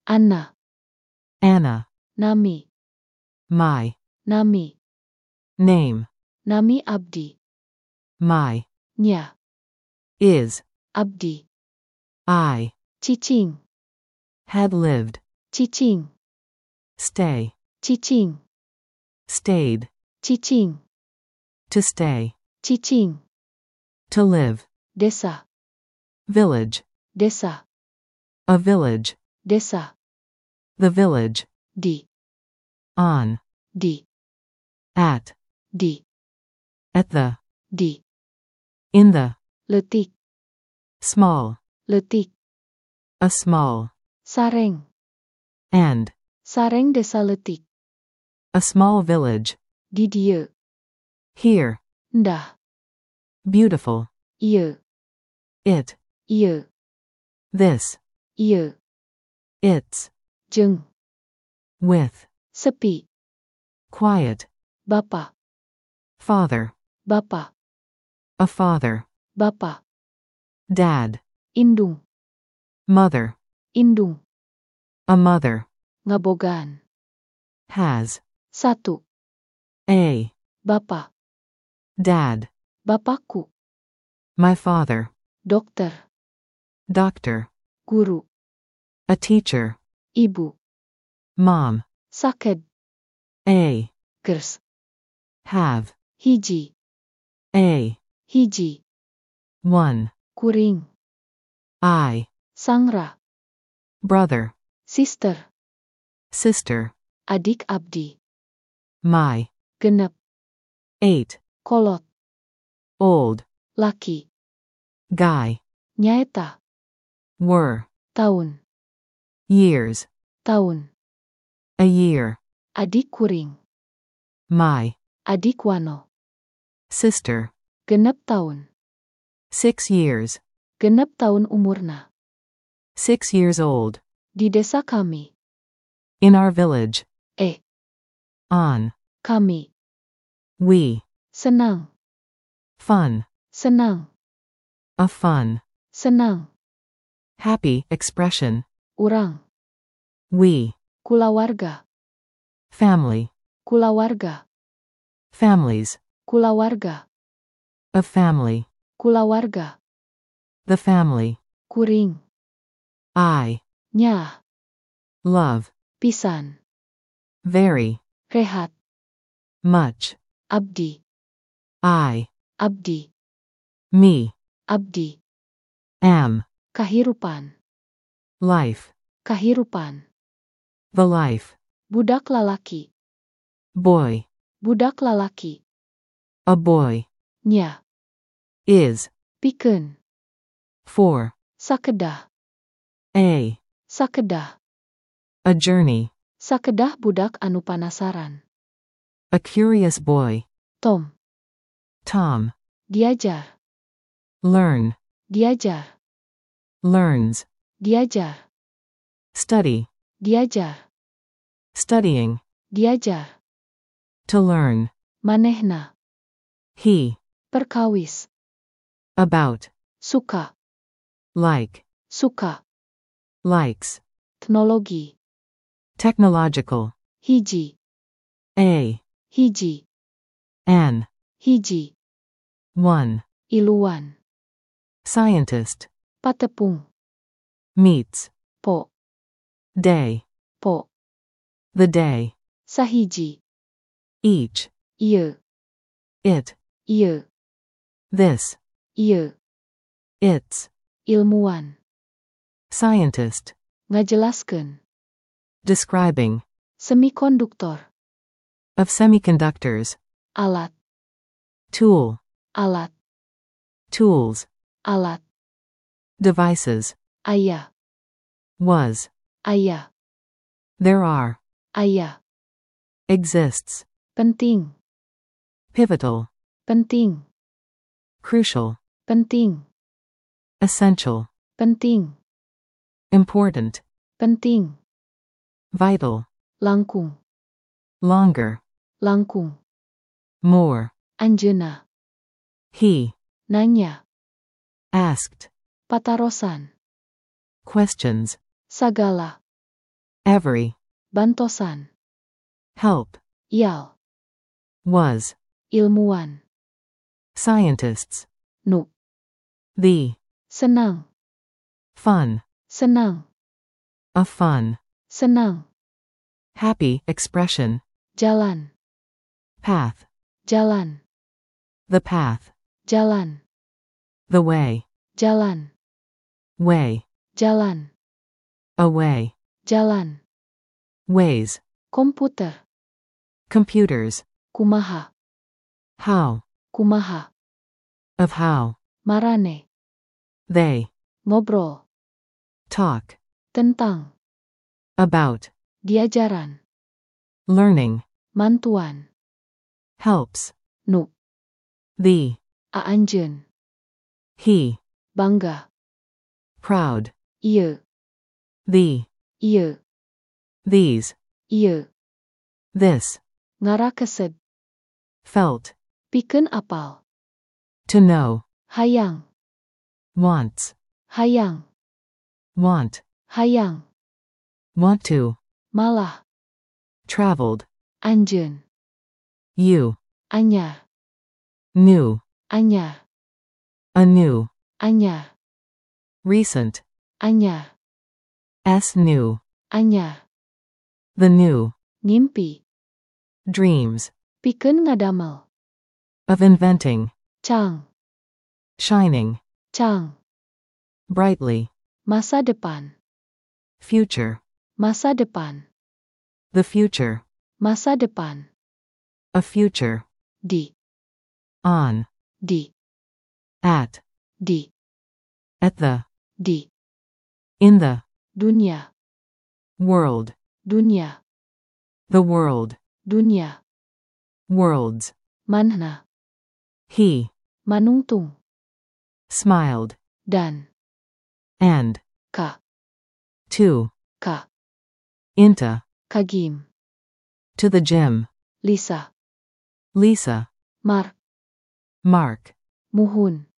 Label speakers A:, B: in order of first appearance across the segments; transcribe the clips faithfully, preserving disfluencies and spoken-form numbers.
A: Anna.
B: Anna.
A: Nami.
B: My.
A: Nami.
B: Name.
A: Nami abdi.
B: My.
A: Nya.
B: Is.
A: Abdi.
B: I.
A: Cicing.
B: Had lived.
A: Cicing.
B: Stay.
A: Cicing.
B: Stayed.
A: Cicing.
B: To stay.
A: Cicing.
B: To live.
A: Desa.
B: Village.
A: Desa.
B: A village.
A: Desa.
B: The village.
A: Di.
B: On.
A: Di.
B: At.
A: Di.
B: At the.
A: Di.
B: In the.
A: Letik.
B: Small.
A: Letik.
B: A small.
A: Sareng.
B: And.
A: Sareng desa letik.
B: A small village.
A: Di dieu.
B: Here.
A: Ndah.
B: Beautiful.
A: Ieu.
B: It.
A: Ieu.
B: This.
A: Ieu.
B: It's.
A: Jeung.
B: With.
A: Sepi.
B: Quiet.
A: Bapa.
B: Father.
A: Bapa.
B: A father.
A: Bapa.
B: Dad.
A: Indung.
B: Mother.
A: Indung.
B: A mother.
A: Ngabogaan.
B: Has.
A: Satu.
B: A.
A: Bapa.
B: Dad.
A: Bapakku.
B: My father.
A: Dokter.
B: Doctor.
A: Guru.
B: A teacher.
A: Ibu.
B: Mom.
A: Saked.
B: A.
A: Gers.
B: Have.
A: Hiji.
B: A.
A: Hiji.
B: One.
A: Kuring.
B: I.
A: Sangra.
B: Brother.
A: Sister.
B: Sister.
A: Adik abdi.
B: My.
A: Genep.
B: Eight.
A: Kolot.
B: Old.
A: Laki.
B: Guy.
A: Nyaeta.
B: Were.
A: Tahun.
B: Years.
A: Tahun.
B: A year.
A: Adik kuring.
B: My.
A: Adik wano.
B: Sister.
A: Genep tahun.
B: Six years.
A: Genep tahun umurna.
B: Six years old.
A: Di desa kami.
B: In our village.
A: Eh.
B: On.
A: Kami.
B: We.
A: Senang.
B: Fun.
A: Senang.
B: A fun.
A: Senang.
B: Happy expression.
A: Urang.
B: We.
A: Kulawarga.
B: Family.
A: Kulawarga.
B: Families.
A: Kulawarga.
B: A family.
A: Kulawarga.
B: The family.
A: Kuring.
B: I.
A: Nya.
B: Love.
A: Pisan.
B: Very.
A: Rehat.
B: Much.
A: Abdi.
B: I.
A: Abdi.
B: Me.
A: Abdi.
B: Am.
A: Kahirupan.
B: Life.
A: Kahirupan.
B: The life.
A: Budak lalaki.
B: Boy.
A: Budak lalaki.
B: A boy.
A: Nya.
B: Is.
A: Pikeun.
B: For.
A: Sakedah.
B: A.
A: Sakedah.
B: A journey.
A: Sakedah budak anu panasaran.
B: A curious boy.
A: Tom.
B: Tom.
A: Diajar.
B: Learn.
A: Diajar.
B: Learns.
A: Diajar.
B: Study.
A: Diajar.
B: Studying.
A: Diajar.
B: To learn.
A: Manehna.
B: He.
A: Perkawis.
B: About.
A: Suka.
B: Like.
A: Suka.
B: Likes.
A: Teknologi.
B: Technological.
A: Hiji.
B: A.
A: Hiji.
B: An.
A: Hiji.
B: One.
A: Iluan.
B: Scientist.
A: Patepung.
B: Meets.
A: Po.
B: Day.
A: Po.
B: The day.
A: Sahiji.
B: Each.
A: Ieu.
B: It.
A: Ieu.
B: This.
A: Ieu.
B: It's.
A: Ilmuwan.
B: Scientist.
A: Ngajelaskeun.
B: Describing.
A: Semikonduktor.
B: Of semiconductors.
A: Alat.
B: Tool.
A: Alat.
B: Tools.
A: Alat.
B: Devices.
A: Aya.
B: Was.
A: Aya.
B: There are.
A: Aya.
B: Exists.
A: Penting.
B: Pivotal.
A: Penting.
B: Crucial.
A: Penting.
B: Essential.
A: Penting.
B: Important.
A: Penting.
B: Vital.
A: Langkung.
B: Longer.
A: Langkung.
B: More.
A: Anjeuna.
B: He.
A: Nanya.
B: Asked.
A: Patarosan.
B: Questions.
A: Sagala.
B: every,
A: bantosan,
B: help,
A: ial,
B: was,
A: ilmuwan,
B: scientists,
A: nu,
B: the,
A: senang,
B: fun,
A: senang,
B: a fun,
A: senang,
B: happy expression,
A: jalan,
B: path,
A: jalan,
B: the path,
A: jalan,
B: the way,
A: jalan,
B: way,
A: jalan,
B: away,
A: jalan,
B: ways,
A: komputer,
B: computers,
A: kumaha,
B: how,
A: kumaha,
B: of how,
A: marane,
B: they,
A: ngobrol,
B: talk,
A: tentang,
B: about,
A: diajaran,
B: learning,
A: mantuan,
B: helps,
A: nu,
B: the,
A: aanjeun,
B: he,
A: bangga,
B: proud,
A: ieu,
B: the,
A: ieu,
B: these,
A: ieu,
B: this,
A: ngarakesed,
B: felt,
A: pikeun apal,
B: to know,
A: hayang,
B: wants,
A: hayang,
B: want,
A: hayang,
B: want to,
A: malah,
B: traveled,
A: anjeun,
B: you,
A: anyar,
B: new,
A: anyar,
B: anew,
A: anyar,
B: recent,
A: anyar,
B: s new,
A: anyar,
B: the new,
A: ngimpi,
B: dreams,
A: pikeun ngadamel,
B: of inventing,
A: cang,
B: shining,
A: cang,
B: brightly,
A: masa depan,
B: future,
A: masa depan,
B: the future,
A: masa depan,
B: a future,
A: di,
B: on,
A: di,
B: at,
A: di,
B: at the,
A: di,
B: in the,
A: dunia,
B: world,
A: dunia,
B: the world,
A: dunia,
B: worlds,
A: manhna,
B: he,
A: manungtung,
B: smiled,
A: dan,
B: and,
A: ka,
B: to,
A: ka,
B: into,
A: kagim,
B: to the gym,
A: Lisa,
B: Lisa,
A: Mark,
B: Mark,
A: muhun,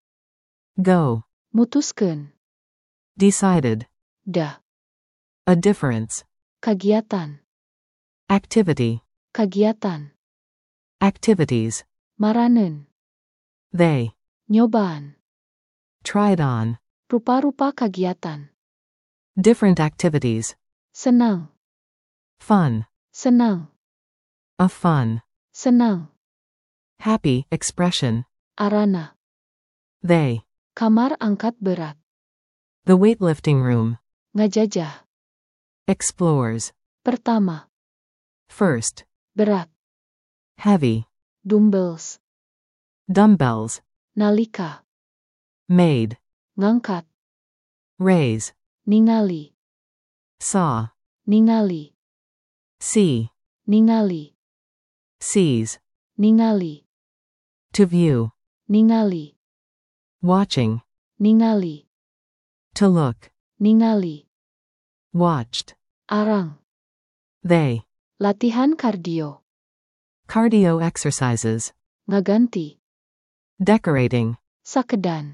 B: go,
A: mutuskeun,
B: decided,
A: da,
B: a difference,
A: kagiatan,
B: activity,
A: kagiatan,
B: activities,
A: maraneun,
B: they,
A: nyobaan,
B: tried on,
A: rupa-rupa kagiatan,
B: different activities,
A: senang,
B: fun,
A: senang,
B: a fun,
A: senang,
B: happy expression,
A: arana,
B: they,
A: kamar angkat berat,
B: the weightlifting room,
A: ngajajah,
B: explores,
A: pertama,
B: first,
A: berat,
B: heavy,
A: dumbbells,
B: dumbbells,
A: nalika,
B: made,
A: ngangkat,
B: raise,
A: ningali,
B: saw,
A: ningali,
B: see,
A: ningali,
B: sees,
A: ningali,
B: to view,
A: ningali,
B: watching,
A: ningali,
B: to look,
A: ningali,
B: watched,
A: arang,
B: they,
A: latihan kardio,
B: cardio exercises,
A: ngaganti,
B: decorating,
A: sakedan,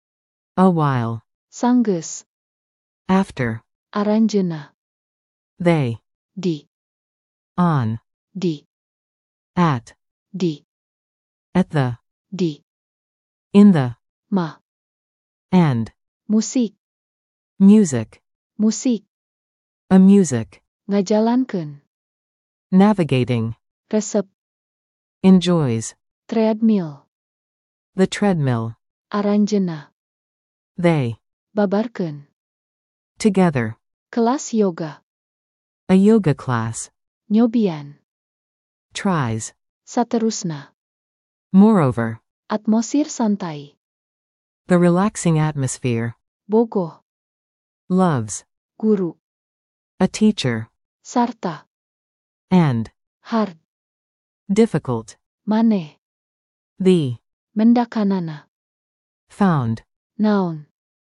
B: a while,
A: sanggeus,
B: after,
A: aranjeuna,
B: they,
A: di,
B: on,
A: di,
B: at,
A: di,
B: at the,
A: di,
B: in the,
A: ma,
B: and,
A: musik,
B: music,
A: musik,
B: a music,
A: ngajalankeun,
B: navigating,
A: resep,
B: enjoys,
A: treadmill,
B: the treadmill,
A: aranjeuna,
B: they,
A: babarkeun,
B: together,
A: kelas yoga,
B: a yoga class,
A: nyobian,
B: tries,
A: saterusna,
B: moreover,
A: atmosfer santai,
B: the relaxing atmosphere,
A: bogoh,
B: loves,
A: guru,
B: a teacher,
A: sarta,
B: and,
A: hard,
B: difficult,
A: maneh,
B: the,
A: mendakanana,
B: found,
A: naon,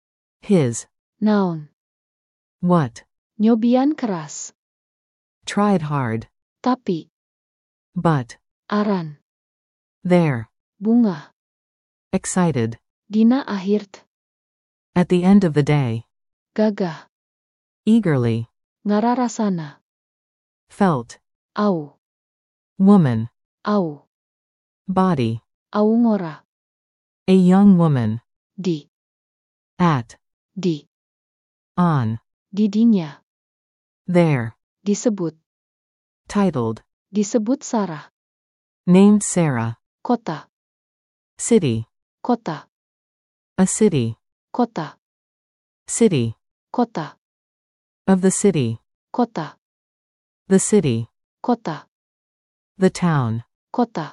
B: his,
A: naon,
B: what,
A: nyobian keras,
B: tried hard,
A: tapi,
B: but,
A: aran,
B: there,
A: bunga,
B: excited,
A: dina akhirt,
B: at the end of the day,
A: gagah,
B: eagerly,
A: Ngararasana.
B: Felt.
A: Au.
B: Woman.
A: Au.
B: Body.
A: Au ngora.
B: A young woman.
A: Di.
B: At.
A: Di.
B: On.
A: Didinya.
B: There.
A: Disebut.
B: Titled.
A: Disebut Sarah.
B: Named Sarah.
A: Kota.
B: City.
A: Kota.
B: A city.
A: Kota.
B: City.
A: Kota.
B: Of the city.
A: Kota.
B: The city.
A: Kota.
B: The town.
A: Kota.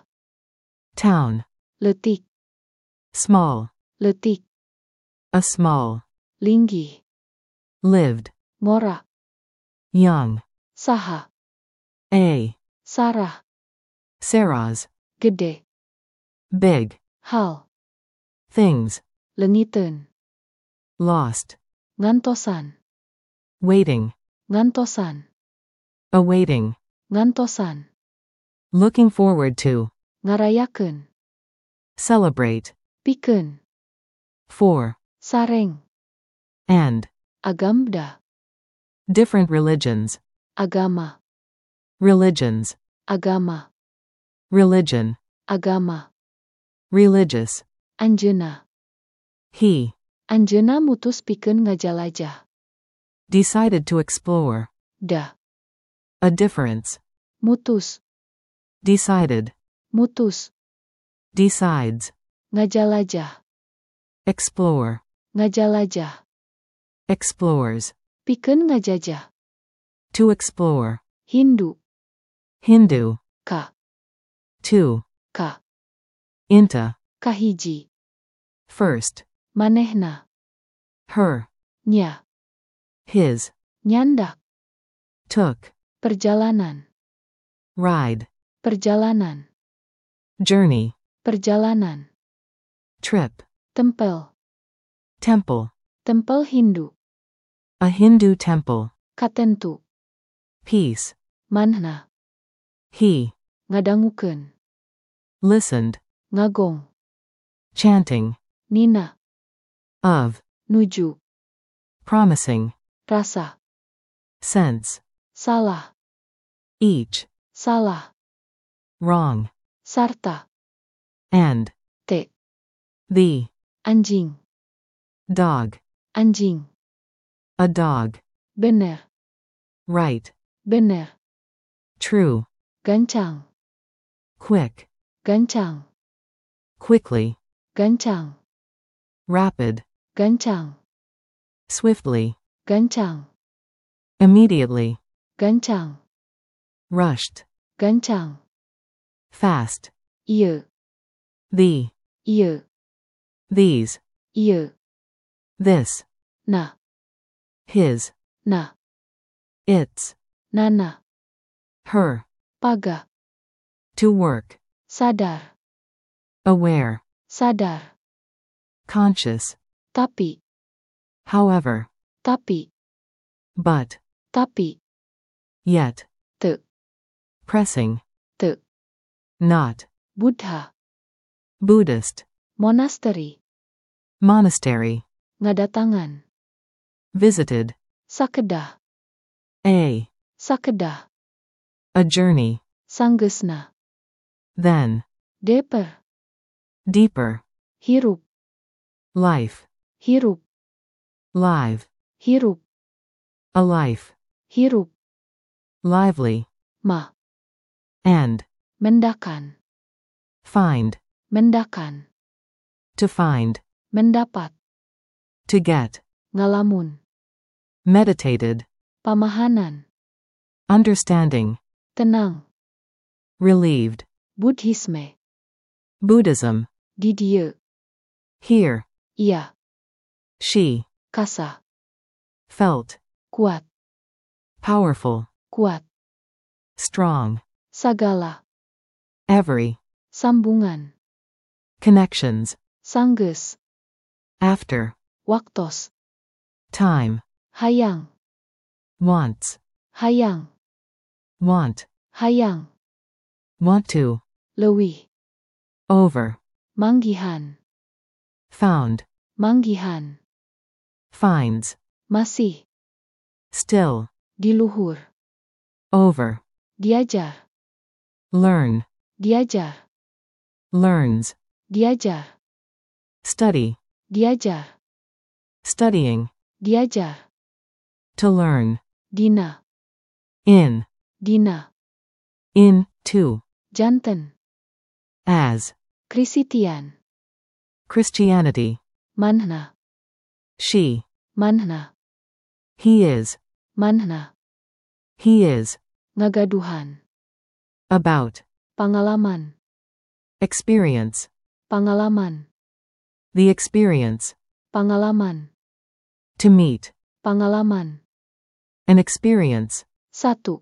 B: Town.
A: Letik.
B: Small.
A: Letik.
B: A small.
A: Linggi.
B: Lived.
A: Ngora.
B: Young.
A: Saha.
B: A.
A: Sarah.
B: Sarah's.
A: Gede.
B: Big.
A: Hal.
B: Things.
A: Lengiten.
B: Lost.
A: Ngantosan.
B: Waiting.
A: Ngantosan.
B: Awaiting.
A: Ngantosan.
B: Looking forward to.
A: Ngarayakeun.
B: Celebrate.
A: Pikeun.
B: For.
A: Sareng.
B: And.
A: Agamda.
B: Different religions.
A: Agama.
B: Religions.
A: Agama.
B: Religion.
A: Agama.
B: Religious.
A: Anjeuna.
B: He.
A: Anjeuna mutus pikeun ngajalajah.
B: Decided to explore.
A: Da.
B: A difference.
A: Mutus.
B: Decided.
A: Mutus.
B: Decides.
A: Ngajalajah.
B: Explore.
A: Ngajalajah.
B: Explores.
A: Pikeun ngajajah.
B: To explore.
A: Hindu.
B: Hindu.
A: Ka.
B: To.
A: Ka.
B: Into.
A: Kahiji.
B: First.
A: Manehna.
B: Her.
A: Nya.
B: His.
A: Nyandak.
B: Took.
A: Perjalanan.
B: Ride.
A: Perjalanan.
B: Journey.
A: Perjalanan.
B: Trip.
A: Tempel.
B: Temple.
A: Tempel Hindu.
B: A Hindu temple.
A: Katentu.
B: Peace.
A: Manhna.
B: He.
A: Ngadangukeun.
B: Listened.
A: Ngagong.
B: Chanting.
A: Nina.
B: Of.
A: Nuju.
B: Promising.
A: Rasa.
B: Sense.
A: Salah.
B: Each.
A: Salah.
B: Wrong.
A: Sarta.
B: And.
A: Te.
B: The.
A: Anjing.
B: Dog.
A: Anjing.
B: A dog.
A: Bener.
B: Right.
A: Bener.
B: True.
A: Gancang.
B: Quick.
A: Gancang.
B: Quickly.
A: Gancang.
B: Rapid.
A: Gancang.
B: Swiftly.
A: Gancang.
B: Immediately.
A: Gancang.
B: Rushed.
A: Gancang.
B: Fast.
A: Ieu.
B: The.
A: Ieu.
B: These.
A: Ieu.
B: This.
A: Na.
B: His.
A: Na.
B: Its.
A: Nana.
B: Her.
A: Paga.
B: To work.
A: Sadar.
B: Aware.
A: Sadar.
B: Conscious.
A: Tapi.
B: However.
A: Tapi.
B: But.
A: Tapi.
B: Yet.
A: Te.
B: Pressing.
A: Te.
B: Not.
A: Buddha.
B: Buddhist.
A: Monastery.
B: Monastery.
A: Ngadatangan.
B: Visited.
A: Sakedah.
B: A.
A: Sakedah.
B: A journey.
A: Sanggeusna.
B: Then.
A: Deeper.
B: Deeper.
A: Hirup.
B: Life.
A: Hirup.
B: Live.
A: Hirup.
B: A life.
A: Hirup.
B: Lively.
A: Ma.
B: And.
A: Mendakan.
B: Find.
A: Mendakan.
B: To find.
A: Mendapat.
B: To get.
A: Ngalamun.
B: Meditated.
A: Pamahanan.
B: Understanding.
A: Tenang.
B: Relieved.
A: Buddhisme.
B: Buddhism.
A: Di dieu.
B: Here.
A: Ia.
B: She.
A: Kasa.
B: Felt.
A: Kuat.
B: Powerful.
A: Kuat.
B: Strong.
A: Sagala.
B: Every.
A: Sambungan.
B: Connections.
A: Sanggeus.
B: After.
A: Waktos.
B: Time.
A: Hayang.
B: Wants.
A: Hayang.
B: Want.
A: Hayang.
B: Want to.
A: Leuwih.
B: Over.
A: Manggihan.
B: Found.
A: Manggihan.
B: Finds.
A: Masih.
B: Still.
A: Di luhur.
B: Over.
A: Diajar.
B: Learn.
A: Diajar.
B: Learns.
A: Diajar.
B: Study.
A: Diajar.
B: Studying.
A: Diajar.
B: To learn.
A: Dina.
B: In.
A: Dina.
B: In, to.
A: Janten.
B: As.
A: Kristitian.
B: Christianity.
A: Manhna.
B: She.
A: Manhna.
B: He is.
A: Manhna.
B: He is.
A: Ngagaduhan.
B: About.
A: Pangalaman.
B: Experience.
A: Pangalaman.
B: The experience.
A: Pangalaman.
B: To meet.
A: Pangalaman.
B: An experience.
A: Satu.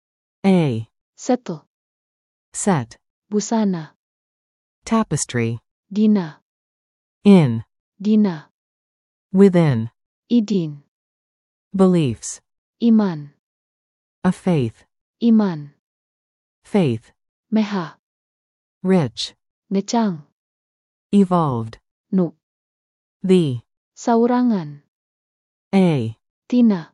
B: A.
A: Settle.
B: Set.
A: Busana.
B: Tapestry.
A: Dina.
B: In.
A: Dina.
B: Within.
A: Idin.
B: Beliefs.
A: Iman.
B: A faith.
A: Iman.
B: Faith.
A: Meha.
B: Rich.
A: Ngecang.
B: Evolved.
A: Nu.
B: The.
A: Saurangan.
B: A.
A: Tina.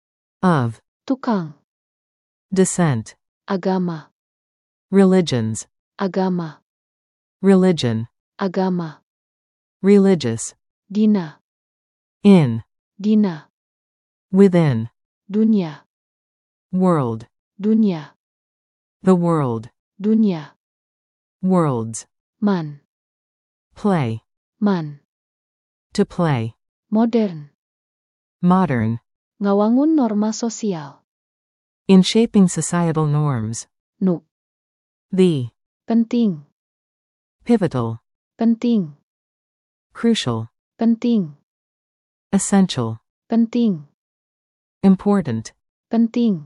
B: Of.
A: Tukang.
B: Descent.
A: Agama.
B: Religions.
A: Agama.
B: Religion.
A: Agama.
B: Religious.
A: Dina.
B: In.
A: Dina.
B: Within.
A: Dunia.
B: World.
A: Dunia.
B: The world.
A: Dunia.
B: Worlds.
A: Man.
B: Play.
A: Man.
B: To play.
A: Modern.
B: Modern.
A: Ngawangun norma sosial.
B: In shaping societal norms.
A: Nu.
B: The.
A: Penting.
B: Pivotal.
A: Penting.
B: Crucial.
A: Penting.
B: Essential.
A: Penting.
B: Important.
A: Penting.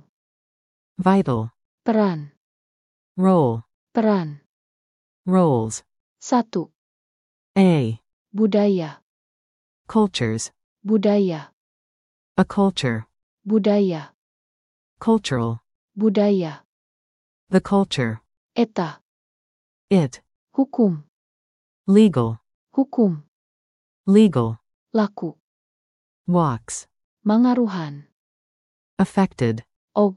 B: Vital.
A: Peran.
B: Role.
A: Peran.
B: Roles.
A: Satu.
B: A.
A: Budaya.
B: Cultures.
A: Budaya.
B: A culture.
A: Budaya.
B: Cultural.
A: Budaya.
B: The culture.
A: Eta.
B: It.
A: Hukum.
B: Legal.
A: Hukum.
B: Legal.
A: Laku.
B: Walks.
A: Mangaruhan.
B: Affected.
A: Og.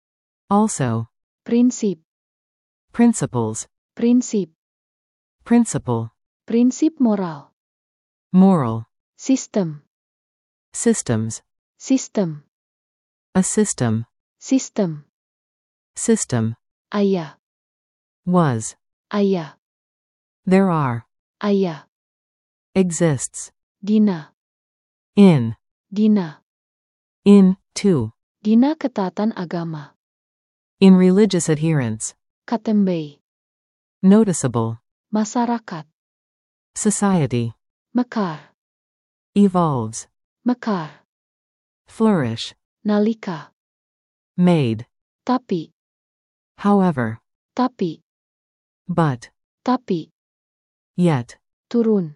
B: Also.
A: Prinsip.
B: Principles.
A: Prinsip.
B: Principle.
A: Prinsip moral.
B: Moral.
A: Sistem.
B: Systems.
A: Sistem.
B: A system.
A: Sistem.
B: System.
A: Ayah.
B: Was.
A: Ayah.
B: There are.
A: Ayah.
B: Exists.
A: Dina.
B: In.
A: Dina.
B: In, to.
A: Dina ketaatan agama.
B: In religious adherence.
A: Katembei.
B: Noticeable.
A: Masyarakat.
B: Society.
A: Mekar.
B: Evolves.
A: Mekar.
B: Flourish.
A: Nalika.
B: Made.
A: Tapi.
B: However.
A: Tapi.
B: But.
A: Tapi.
B: Yet.
A: Turun.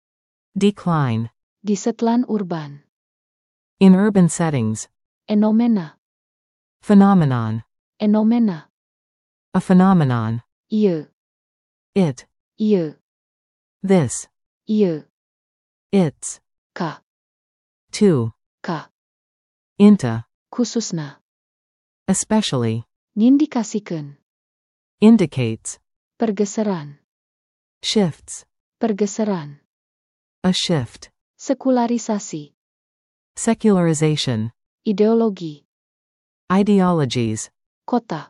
B: Decline.
A: Di setelan urban.
B: In urban settings.
A: Enomena.
B: Phenomenon.
A: Enomena.
B: A phenomenon.
A: Ieu.
B: It.
A: Ieu.
B: This.
A: Ieu.
B: It's.
A: Ka.
B: To.
A: Ka.
B: Into.
A: Khususna.
B: Especially.
A: Ngindikasikeun.
B: Indicates.
A: Pergeseran.
B: Shifts.
A: Pergeseran.
B: A shift.
A: Sekularisasi.
B: Secularization.
A: Ideologi.
B: Ideologies.
A: Kota.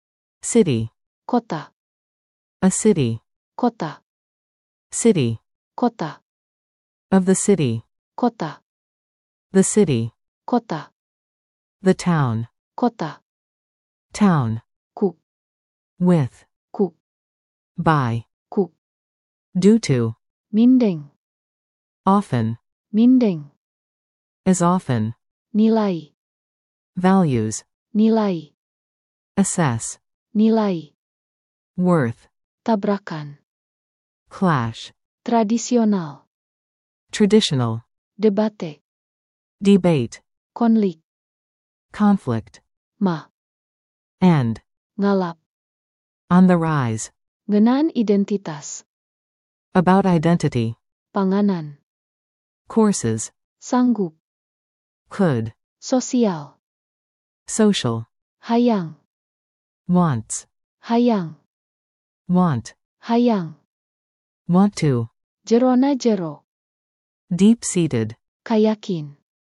B: City.
A: Kota.
B: A city.
A: Kota.
B: City.
A: Kota.
B: Of the city.
A: Kota.
B: The city.
A: Kota.
B: The town.
A: Kota.
B: Town.
A: Ku.
B: With.
A: Ku.
B: By.
A: Ku.
B: Due to.
A: Mindeng.
B: Often.
A: Mindeng.
B: As often.
A: Nilai.
B: Values.
A: Nilai.
B: Assess.
A: Nilai.
B: Worth.
A: Tabrakan.
B: Clash.
A: Tradisional.
B: Traditional.
A: Debate.
B: Debate.
A: Konflik.
B: Conflict.
A: Ma.
B: And.
A: Ngalap.
B: On the rise.
A: Ngenaan identitas.
B: About identity.
A: Panganan.
B: Courses.
A: Sanggup.
B: Could.
A: Sosial.
B: social,
A: hayang,
B: wants,
A: hayang,
B: want,
A: hayang,
B: want to,
A: jero na jero,
B: deep-seated,
A: kayakin,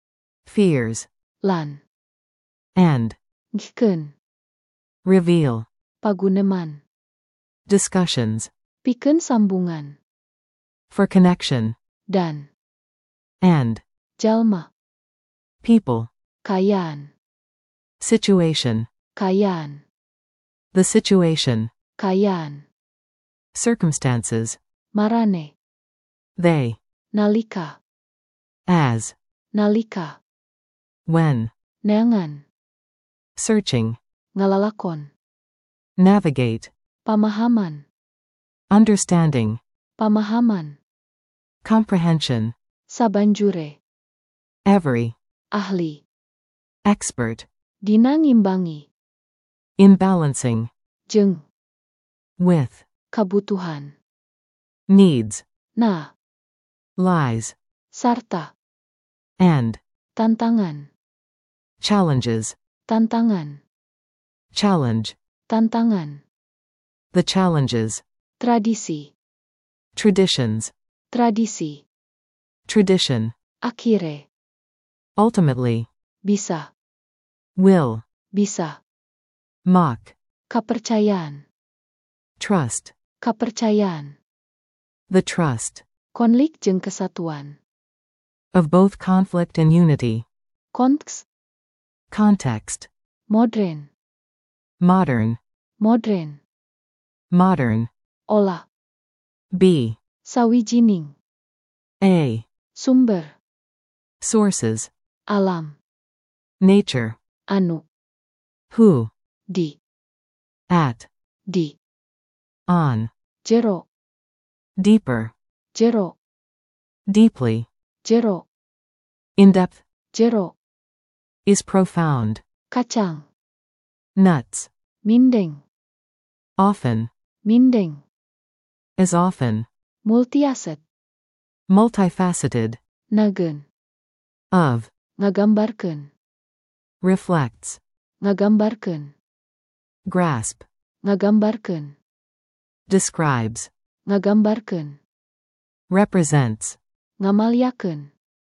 B: fears,
A: lan,
B: and,
A: ngken,
B: reveal,
A: paguneman,
B: discussions,
A: pikeun sambungan,
B: for connection,
A: dan,
B: and,
A: jalma,
B: people,
A: kayaan,
B: situation,
A: kayaan,
B: the situation,
A: kayaan,
B: circumstances,
A: marane,
B: they,
A: nalika,
B: as,
A: nalika,
B: when,
A: neangan,
B: searching,
A: ngalalakon,
B: navigate,
A: pamahaman,
B: understanding,
A: pamahaman,
B: comprehension,
A: sabanjure,
B: every,
A: ahli,
B: expert,
A: dinangimbangi,
B: in balancing,
A: jeung,
B: with,
A: kabutuhan,
B: needs,
A: na,
B: lies,
A: sarta,
B: and,
A: tantangan,
B: challenges,
A: tantangan,
B: challenge,
A: tantangan,
B: the challenges,
A: tradisi,
B: traditions,
A: tradisi,
B: tradition,
A: akhire,
B: ultimately,
A: bisa,
B: will,
A: bisa,
B: mock,
A: kepercayaan,
B: trust,
A: kepercayaan,
B: the trust,
A: konflik jeung kesatuan,
B: of both conflict and unity,
A: konteks,
B: context,
A: modern,
B: modern,
A: modern,
B: modern,
A: olah,
B: b,
A: sawijining,
B: a,
A: sumber,
B: sources,
A: alam,
B: nature,
A: anu,
B: who,
A: di,
B: at,
A: di,
B: on,
A: jero,
B: deeper,
A: jero,
B: deeply,
A: jero,
B: in depth,
A: jero,
B: is profound,
A: kacang,
B: nuts,
A: mindeng,
B: often,
A: mindeng,
B: as often,
A: multiaset,
B: multifaceted,
A: nagen,
B: of,
A: ngagambarkeun,
B: reflects,
A: ngagambarkeun,
B: grasp,
A: ngagambarkeun,
B: describes,
A: ngagambarkeun,
B: represents,
A: ngamalyakeun,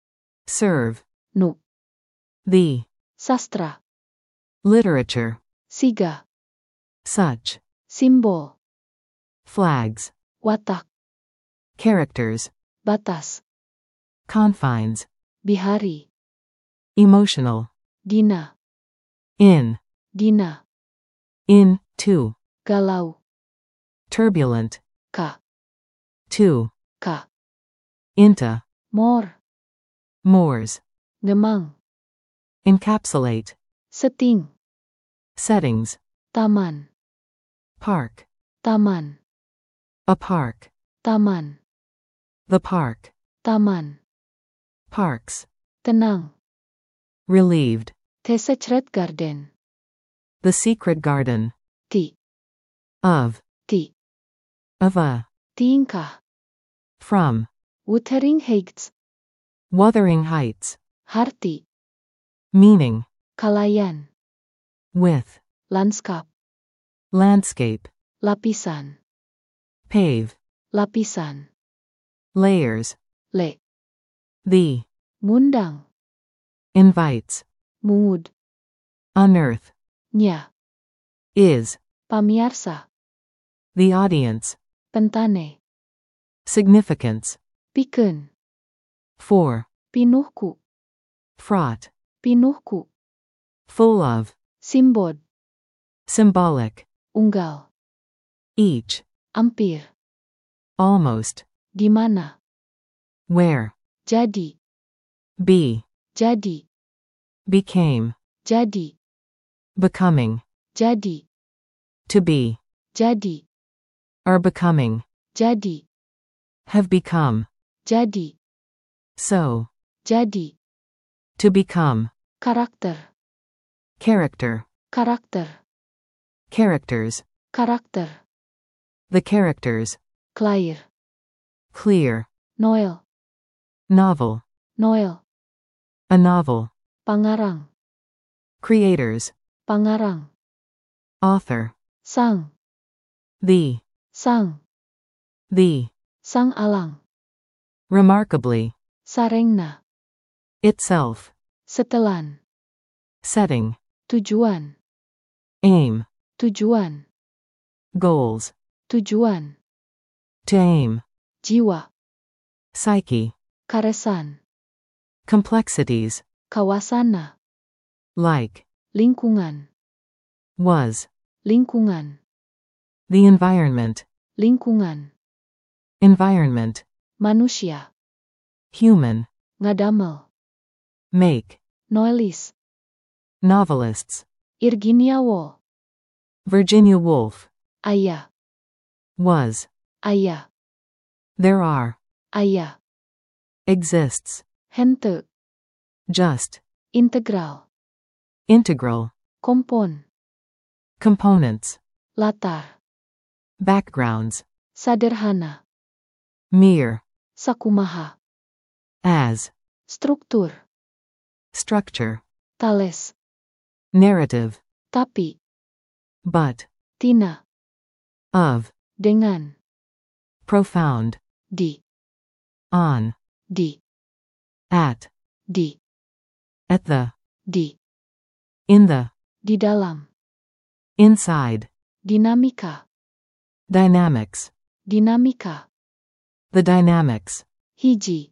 B: serve,
A: nu,
B: the,
A: sastra,
B: literature,
A: siga,
B: such,
A: simbol,
B: flags,
A: watak,
B: characters,
A: batas,
B: confines,
A: bihari,
B: emotional,
A: dina,
B: in,
A: dina,
B: in, to,
A: galau,
B: turbulent,
A: ka,
B: to,
A: ka,
B: into,
A: mor,
B: moors,
A: ngemang,
B: encapsulate,
A: seting,
B: settings,
A: taman,
B: park,
A: taman,
B: a park,
A: taman,
B: the park,
A: taman,
B: parks,
A: tenang,
B: relieved,
A: The Secret Garden,
B: the secret garden,
A: ti,
B: of,
A: ti,
B: of a,
A: tingkah,
B: from,
A: Wuthering Heights,
B: Wuthering Heights,
A: harti,
B: meaning,
A: kalayan,
B: with,
A: lanskap,
B: landscape,
A: lapisan,
B: pave,
A: lapisan,
B: layers,
A: le,
B: the,
A: ngundang,
B: invites,
A: mungud,
B: unearth,
A: nya,
B: is,
A: pamiarsa,
B: the audience,
A: pentane,
B: significance,
A: pikeun,
B: for,
A: pinuhku,
B: fraught,
A: pinuhku,
B: full of,
A: simbod,
B: symbolic,
A: unggal,
B: each,
A: ampir,
B: almost,
A: di mana,
B: where,
A: jadi,
B: be,
A: jadi,
B: became,
A: jadi,
B: becoming,
A: jadi,
B: to be,
A: jadi,
B: are becoming,
A: jadi,
B: have become,
A: jadi,
B: so,
A: jadi,
B: to become,
A: karakter,
B: character,
A: karakter,
B: characters,
A: karakter,
B: the characters,
A: clear,
B: clear,
A: noel,
B: novel,
A: noel,
B: a novel,
A: pangarang,
B: creators,
A: pangarang,
B: author,
A: sang,
B: the,
A: sang,
B: the,
A: sang alang,
B: remarkably,
A: sarengna,
B: itself,
A: setelan,
B: setting,
A: tujuan,
B: aim,
A: tujuan,
B: goals,
A: tujuan,
B: to aim,
A: jiwa,
B: psyche,
A: karesan,
B: complexities,
A: kawasana,
B: like,
A: lingkungan,
B: was,
A: lingkungan,
B: the environment,
A: lingkungan,
B: environment,
A: manusia,
B: human,
A: ngadamel,
B: make,
A: noelis,
B: novelists,
A: Irginia Wool,
B: Virginia Woolf,
A: ayah,
B: was,
A: ayah,
B: there are,
A: ayah,
B: exists,
A: hente,
B: just,
A: integral,
B: integral,
A: kompon,
B: components,
A: latar,
B: backgrounds,
A: saderhana,
B: mere,
A: sakumaha,
B: as,
A: struktur,
B: structure,
A: tales,
B: narrative,
A: tapi,
B: but,
A: tina,
B: of,
A: dengan,
B: profound,
A: di,
B: on,
A: di,
B: at,
A: di,
B: at the,
A: di,
B: in the,
A: di dalam,
B: inside,
A: dinamika,
B: dynamics,
A: dinamika,
B: the dynamics,
A: hiji,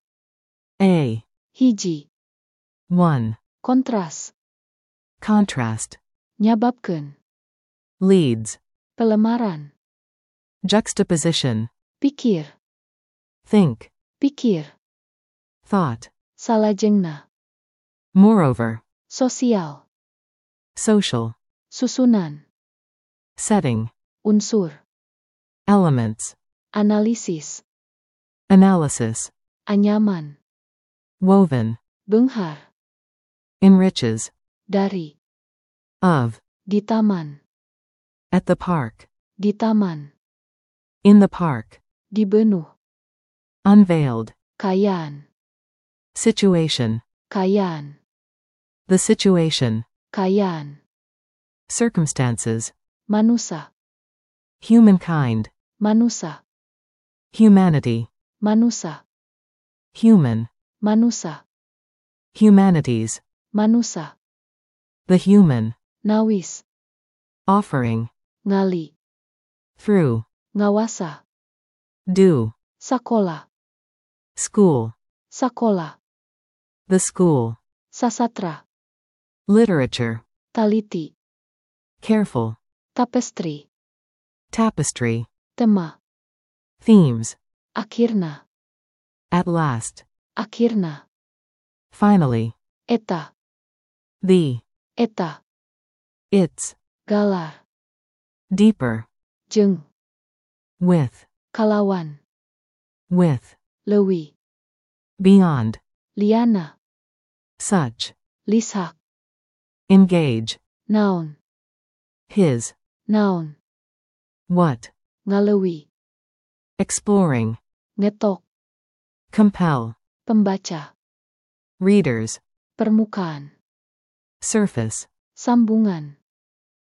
B: a,
A: hiji,
B: one,
A: kontras,
B: contrast,
A: nyababkeun,
B: leads,
A: pelemaran,
B: juxtaposition,
A: pikir,
B: think,
A: pikir,
B: thought,
A: salajengna,
B: moreover,
A: sosial,
B: social,
A: susunan,
B: setting,
A: unsur,
B: elements,
A: analisis,
B: analysis,
A: anyaman,
B: woven,
A: benghar,
B: enriches,
A: dari,
B: of,
A: di taman,
B: at the park,
A: di taman,
B: in the park,
A: dibenuh,
B: unveiled,
A: kayaan,
B: situation,
A: kayaan,
B: the situation,
A: kayaan,
B: circumstances,
A: manusa,
B: humankind,
A: manusa,
B: humanity,
A: manusa,
B: human,
A: manusa,
B: humanities,
A: manusa,
B: the human,
A: nawis,
B: offering,
A: ngali,
B: through,
A: ngawasa,
B: do,
A: sakola,
B: school,
A: sakola,
B: the school,
A: sasatra,
B: literature,
A: taliti,
B: careful,
A: tapestry,
B: tapestry,
A: tema,
B: themes,
A: akhirna,
B: at last,
A: akhirna,
B: finally,
A: eta,
B: the,
A: eta,
B: its,
A: galar,
B: deeper,
A: jeung,
B: with,
A: kalawan,
B: with,
A: leuwih,
B: beyond,
A: liana,
B: such,
A: lishak,
B: engage,
A: naon,
B: his,
A: naon,
B: what,
A: ngaleuwih,
B: exploring,
A: ngetok,
B: compel,
A: pembaca,
B: readers,
A: permukaan,
B: surface,
A: sambungan,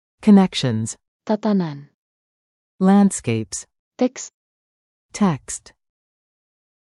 B: connections,
A: tatanan,
B: landscapes,
A: teks,
B: text,